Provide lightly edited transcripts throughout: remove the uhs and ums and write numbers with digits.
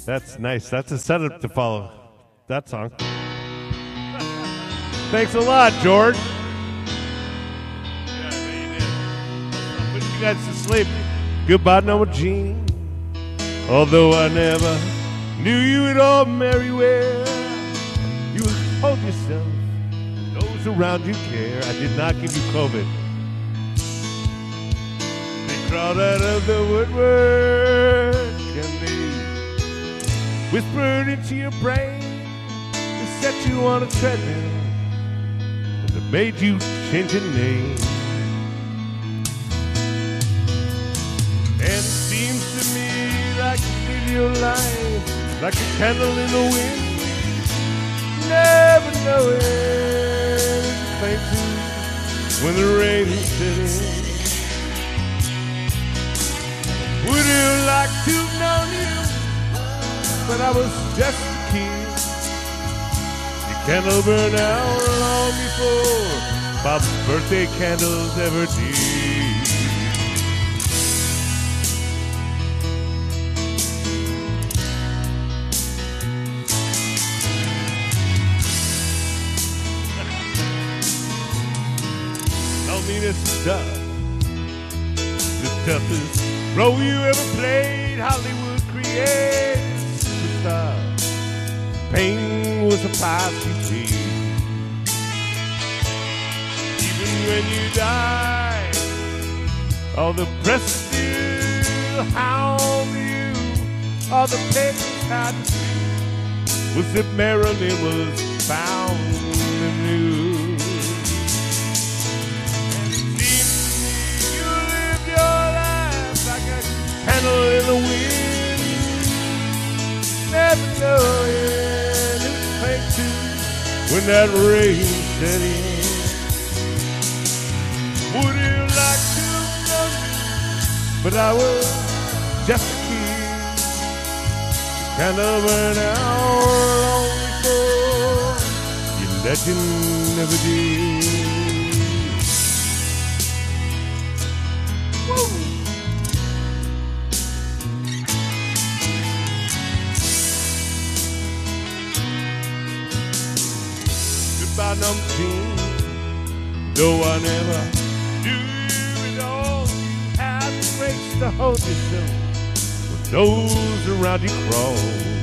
That's nice. That's a setup to follow that song. Thanks a lot, George. Yeah, you did. I'm putting you guys to sleep. Goodbye, Norma Jean. Although I never knew you at all, Merriwear, you hold yourself. Those around you care. I did not give you COVID. They crawled out of the woodwork and they whispered into your brain. They set you on a treadmill and they made you change your name. And it seems to me like you live your life like a candle in the wind, never knowing it's faint too when the rain is setting. Would have liked to have known you, but I was just a kid. Your candle burned out long before Bob's birthday candles ever did. This stuff, the toughest role you ever played. Hollywood created superstar. Pain was a price you paid. Even when you died, all the press still hound you. All the papers had to see was that Marilyn was found anew. Candle in the wind, never knowing it's fake too when that rain set in. Would have liked to have known you, but I was just a kid. Candle burned out long before your legend never did. Woo! By numbing, though I never knew it all, you had the grace to hold yourself when those around you crawl.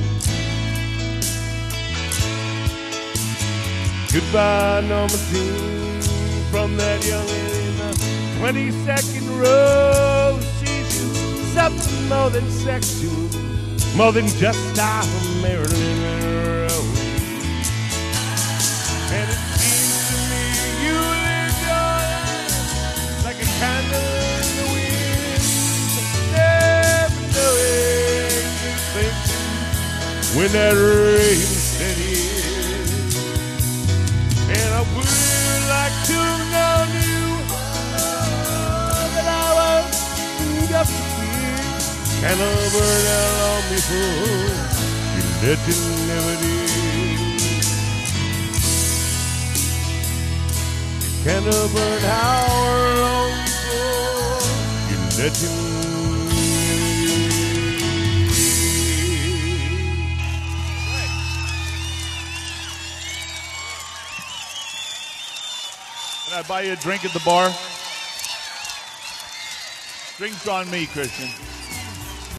Goodbye, Norma Jean, from that youngin' in the 22nd row. She's you something more than sexual, more than just our Marilyn Monroe. And it seems to me you lived your life like a candle in the wind, never knowing things when that rain set in. And I would like to have known you, but I was just a kid. Candle burned out long before your legend never did. Candle burned how long before your legend Can I buy you a drink at the bar? Drinks on me, Christian.